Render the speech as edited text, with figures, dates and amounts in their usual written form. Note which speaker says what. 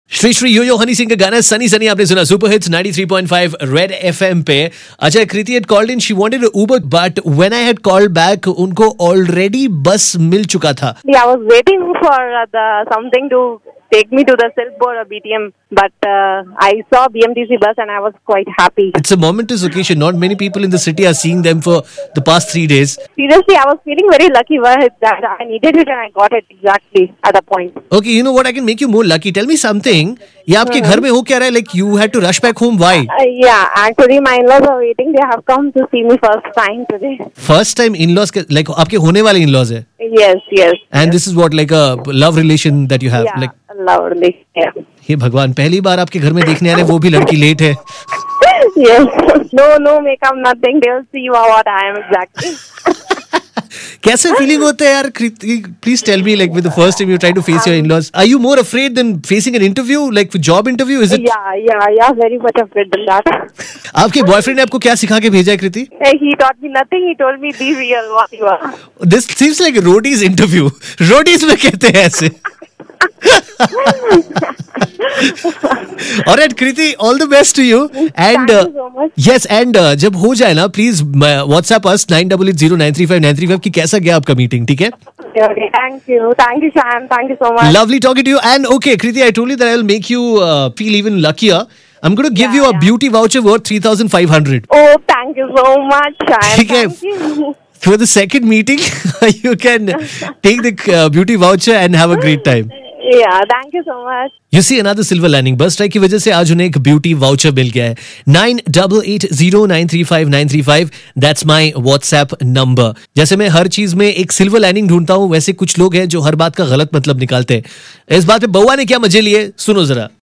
Speaker 1: श्री श्री यो यो हनी सिंह का गाना सनी सनी आपने सुना सुपर हिट्स 93.5 रेड एफएम पे। अच्छा, Kriti had called in, she wanted an Uber, but when I had called back, उनको ऑलरेडी बस मिल चुका था।
Speaker 2: I was waiting for something to take me to the Silkboard or BTM, but I saw BMTC bus and I was quite happy.
Speaker 1: It's a momentous occasion. Not many people in the city are seeing them for the past 3 days.
Speaker 2: Seriously, I was feeling very lucky that I needed it and I got it exactly at the point.
Speaker 1: Okay, you know what? I can make you more lucky. Tell me something. ये आपके घर में हो क्या रहा है? Like you had to rush back home. Why?
Speaker 2: Yeah, actually my in-laws are waiting. They have come to see me first time today.
Speaker 1: First time in-laws के like आपके होने वाले in-laws है?
Speaker 2: Yes.
Speaker 1: And this is what, like a love relation that you have?
Speaker 2: Yeah,
Speaker 1: like
Speaker 2: lovely. Yeah.
Speaker 1: हे भगवान, पहली बार आपके घर में देखने आ रहे, वो भी लड़की लेट है।
Speaker 2: Yes. No makeup, nothing. They'll see what I am exactly.
Speaker 1: कैसे फीलिंग होता है यार? Please tell me, like with the first time you try to face your in-laws, are you more afraid than facing an interview, like job interview? Is it?
Speaker 2: Yeah, very much afraid of that.
Speaker 1: आपके boyfriend ने आपको क्या सिखा के भेजा है Kriti?
Speaker 2: He taught me nothing. He told me be real what you are.
Speaker 1: This seems like Roadies interview. Roadies में कहते हैं ऐसे। Alright, Kriti, all the best to you. And
Speaker 2: Thank you so much.
Speaker 1: yes, and जब हो जाए ना, please WhatsApp us 9880935935 कि कैसा गया आपका मीटिंग, ठीक है?
Speaker 2: Okay, thank you, Shan. Thank you so much.
Speaker 1: Lovely talking to you. And okay, Kriti, I told you that I'll make you feel even luckier. I'm going to give you a beauty voucher worth 3,500.
Speaker 2: Oh, thank you so much, Shan.
Speaker 1: ठीक है?
Speaker 2: Thank you.
Speaker 1: For the second meeting, you can take the beauty voucher and have a great time.
Speaker 2: Yeah, thank you so much.
Speaker 1: You see another silver lining. Bus strike की वजह से आज उन्हें एक beauty voucher मिल गया है। 9880935935 That's my WhatsApp number. जैसे मैं हर चीज में एक सिल्वर लाइनिंग ढूंढता हूँ, वैसे कुछ लोग हैं जो हर बात का गलत मतलब निकालते हैं। इस बात पे बउआ ने क्या मजे लिए, सुनो जरा।